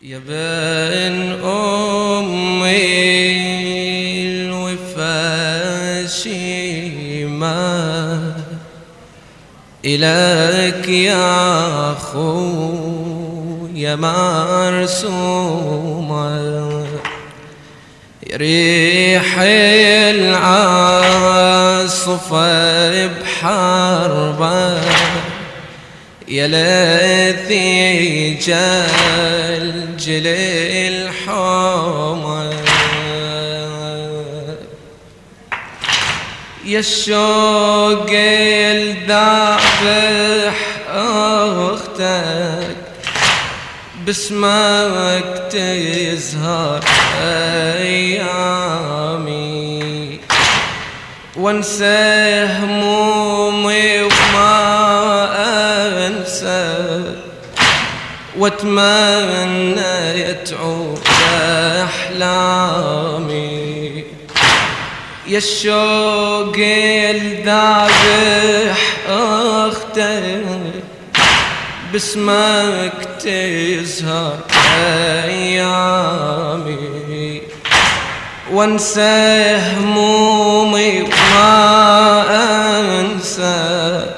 يا بن أمي الوفا شيما إليك يا أخويا مرسومة ريح العاصفة بحربة يا ليثي جلجل الحومة يا الشوق الذابح أختك باسمك تزهر أيامي وانسى همومي وما أنسى واتمنى تعود أحلامي يا الشوق الذابح أختك باسمك تزهر أيامي وانسى همومي وما أنسى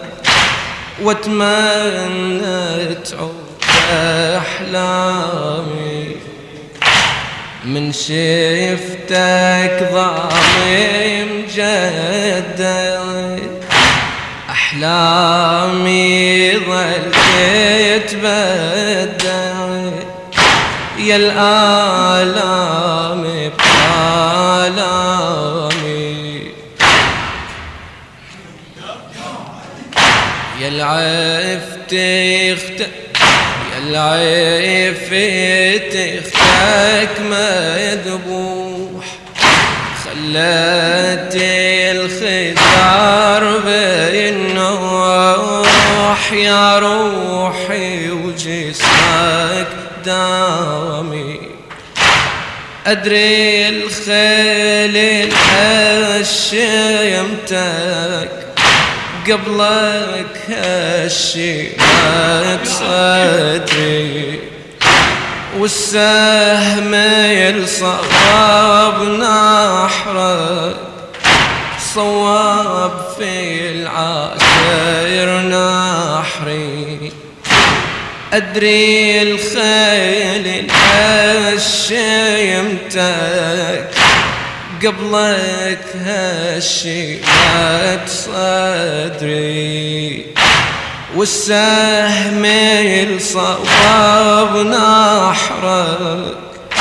واتمنى تعود أحلامي من شفتك ضامي مجدد أحلامي ظل يتبدل يا الآلام بآلامي يا العيف تختك مذبوح خلت الخدار بالنوح يا روحي وجسمك دامي أدري الخيل هشمتك قبلك هشمت صدري والسهم يلصوب نحرك صواب في العاشر نحري أدري الخيل هشمتك قبلك هشمت صدري والسهم يلصوب نحرك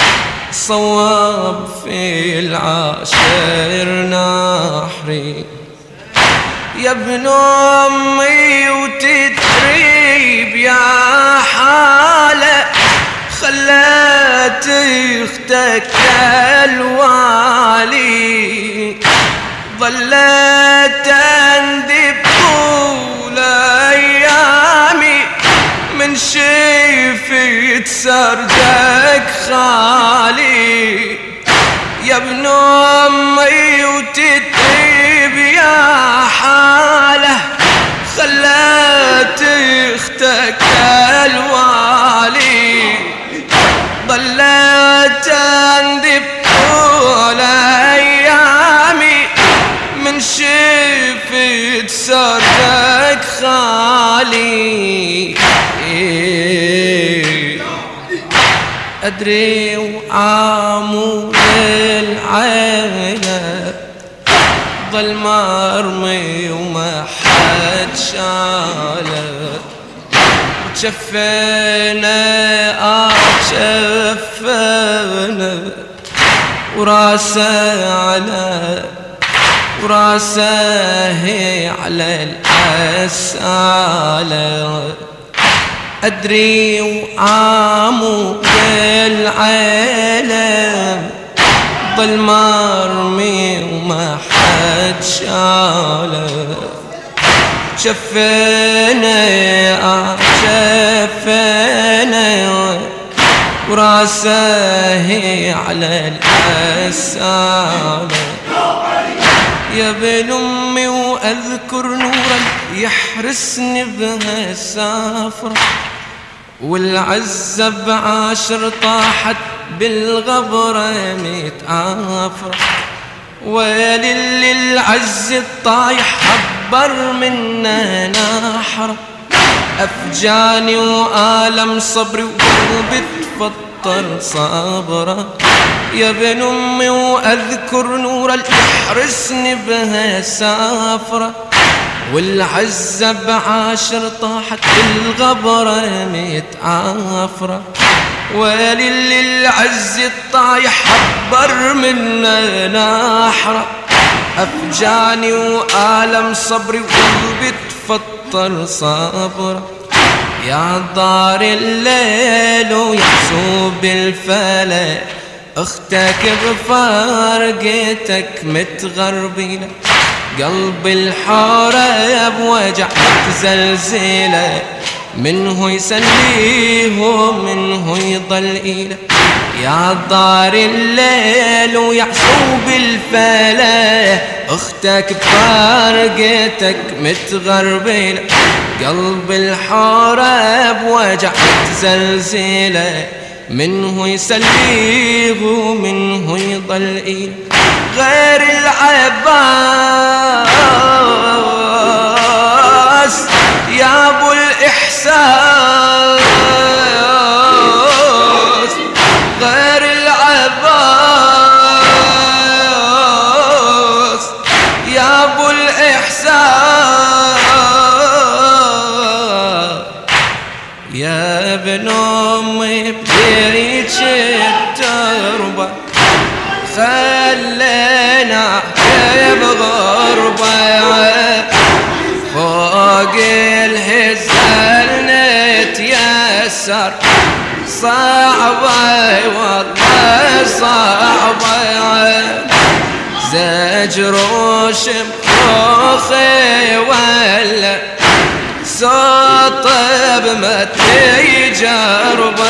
صواب في العاشر نحري يا ابن أمي وتتريب يا حالة خلت اختك الوالي ظلت اندب طول ايامي من شفت سردك خالي يا ابن امي وتتعب يا حاله خلت اختك الوالي ظلت اندب طول ايامي من شفت سردك خالي أدري وعامول العينة ظل مرمي وما حد شاله وشفنا شفنا وراسه على الأسالة أدري وعامو بالعالم ظل مرمي وما حد شاله شفنا وراسه على الأسالة يا بن أمي وأذكر نورا يحرسني بها السافرة والعزة بعاشر طاحت بالغبرة متعافرة. ويل للعز الطايح حبر منا نحرة. أفجاني وآلم صبري وقلبي تفطر صبرة. يا ابن أمي وأذكر نور اللي يحرسني بها سافرة. والعزة بعاشر طاحت بالغبرة متعافرة. ويل للعز الطايح حبر منا نحرة. أفجاني وآلم صبري وقلبي تفطر صبرة. يا دار الليل ويحسوب الفلك اختك بفارقتك متغربينة. قلب الحارة بوجع متزلزلة منه يسليه ومنه يضل إله. يا دار الليل ويحسوب الفلك اختك بفارقتك متغربينة. قلب الحارة بوجع متزلزلة منه يسليه ومنه يضل إله. غير العباس يا ابو الاحساس. غير العباس يا ابو الاحساس. يا ابن امي بجيك التربه خلينا بغربة. فوق الهزال نتيسر صعبة والله صعبة. زجر وشمخي ولا صوت بمتجربة.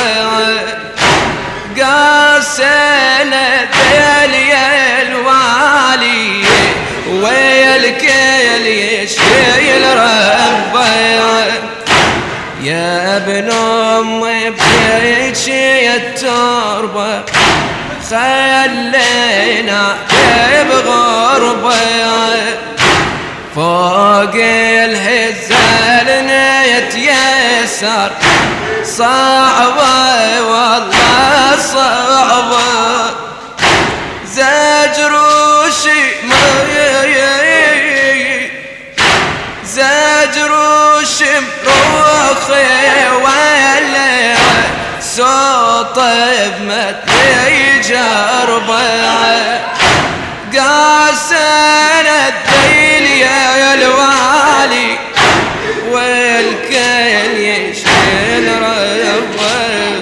قاسنا دليل والي ويلكيل يشيل ربه. يا ابن امي بجيك التربه خلينا بغربه. فوق الهزال نتيسر صعبة والله صعبة. زجر وشمروخي ولا صوت بمتجربة. قاسنا الديل يا الوالي والكل يشيل ربه.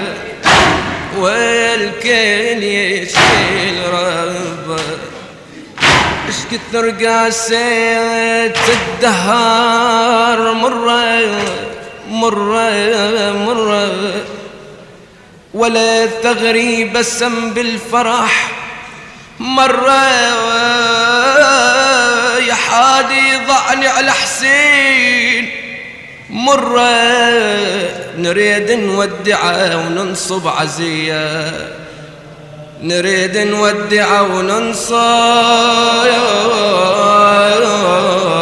والكل يشيل ربه. اش كثر قاسيت الدهر مرة مرة مرة. ولا تغريب السم بالفرح مرة. يا حادي ضعني على حسين مرة. نريد نودعه وننصب عزية. نريد نودعه وننصب